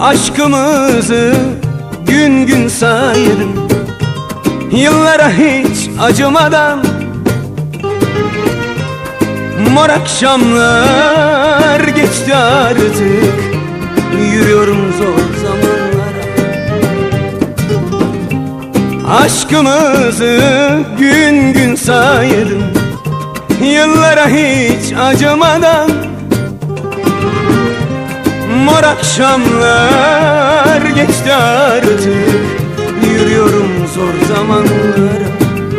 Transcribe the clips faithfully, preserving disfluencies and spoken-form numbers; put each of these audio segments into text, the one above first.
Aşkımızı gün gün saydım, yıllara hiç acımadan. Mor akşamlar geçti artık, yürüyorum zor zamanlara. Aşkımızı gün gün saydım, yıllara hiç acımadan. Mor akşamlar geçti artık, yürüyorum zor zamanlara.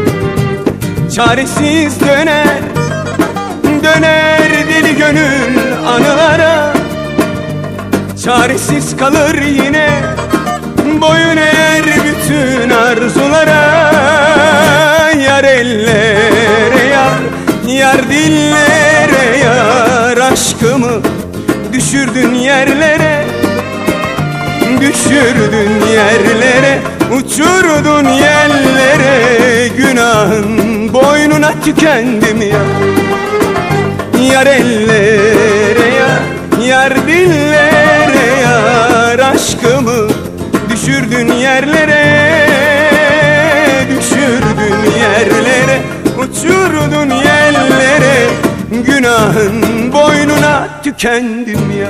Çaresiz döner, döner deli gönül anılara. Çaresiz kalır yine, boyun eğer bütün arzulara. Yar ellere yar, yar dillere yar. Aşkımı düşürdün yerlere, düşürdün yerlere, uçurdun yerlere. Günahın boynuna tükendim ya. Yar ellere yar, yar dillere yar. Aşkımı düşürdün yerlere, düşürdün yerlere, uçurdun yerlere. Günahın boynuna tükendim ya.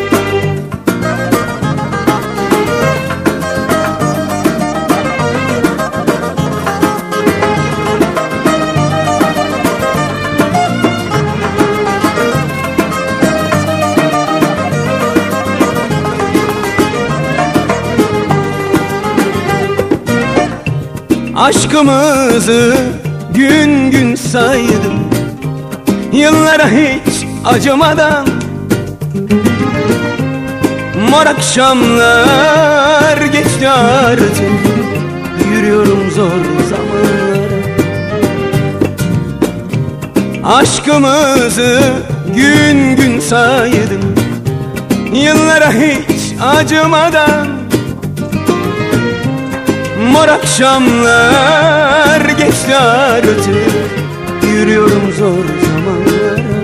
Aşkımızı gün gün saydım, yıllara hiç acımadan. Mor akşamlar geçti artık, yürüyorum zor zamanlara. Aşkımızı gün gün saydım, yıllara hiç acımadan. Mor akşamlar geçti artık, yürüyorum zor zamanlara.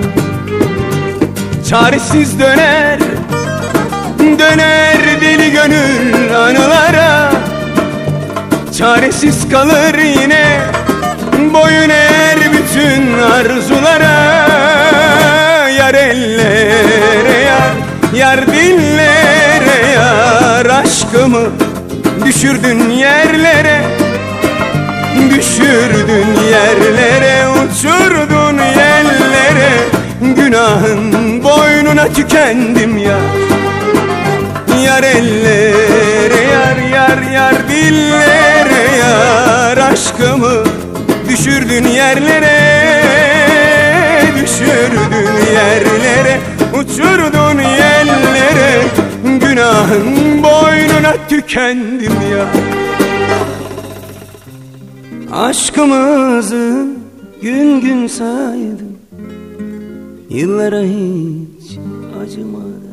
Çaresiz döner, döner deli gönül anılara. Çaresiz kalır yine, boyun eğer bütün arzulara. Yar ellere yar, yar dillere yar. Aşkımı düşürdün yerlere, düşürdün yerlere, uçurdun yerlere. Günahın boynuna tükendim ya. Yar ellere yar, yar, yar dillere yar. Aşkımı düşürdün yerlere, düşürdün yerlere, uçurdun yerlere. Günahın boynuna tükendim ya. Aşkımızı gün gün saydım, yıllara hiç acımadan.